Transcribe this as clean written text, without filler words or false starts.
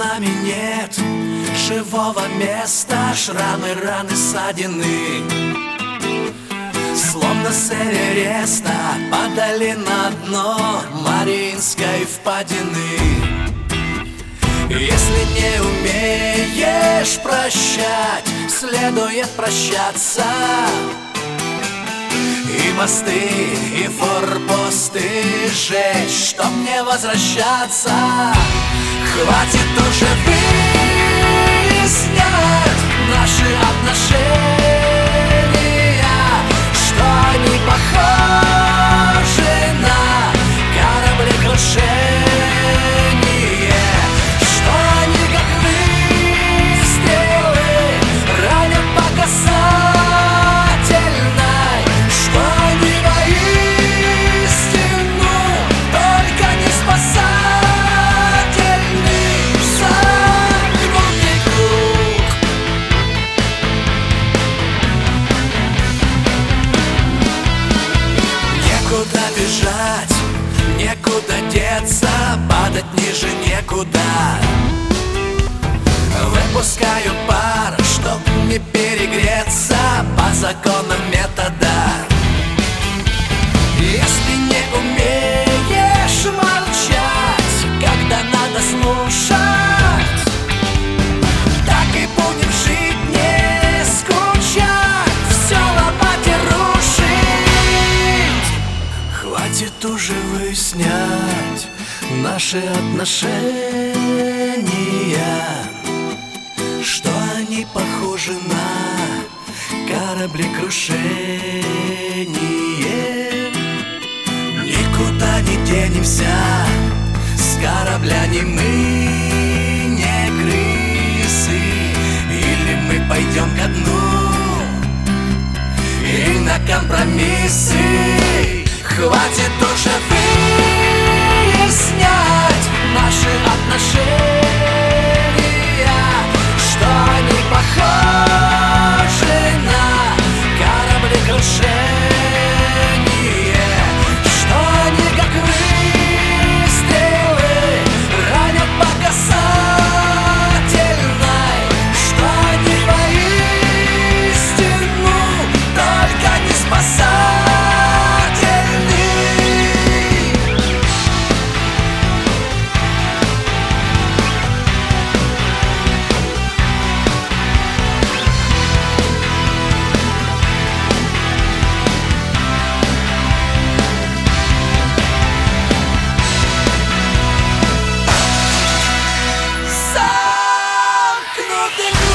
нами нет живого места, шрамы, раны, ссадины, словно с Эвереста падали на дно Мариинской впадины. Если не умеешь прощать, следует прощаться. И мосты, и форпосты жечь, чтоб не возвращаться. Хватит уже выяснять наши отношения, что они похожи на кораблекрушение, что они как выстрелы ранят по касательной, что они воистину только не спасательный замкнутый круг. Некуда бежать, некуда деться, падать ниже некуда. Выпускаю пар, чтоб не перегреться по законам метода. Если не умеешь молчать, когда надо слушать, так и будем жить, не скучать, все ломать и рушить. Хватит уже выяснять наши отношения, что они похожи на кораблекрушение. Никуда не денемся, с корабля ни мы, не крысы. Или мы пойдем ко дну и на компромиссы. Хватит уже выяснять наши отношения, что они похожи на кораблекрушение, что они как выстрелы ранят по касательной, что они воистину только не спасательны. Замкнутый круг.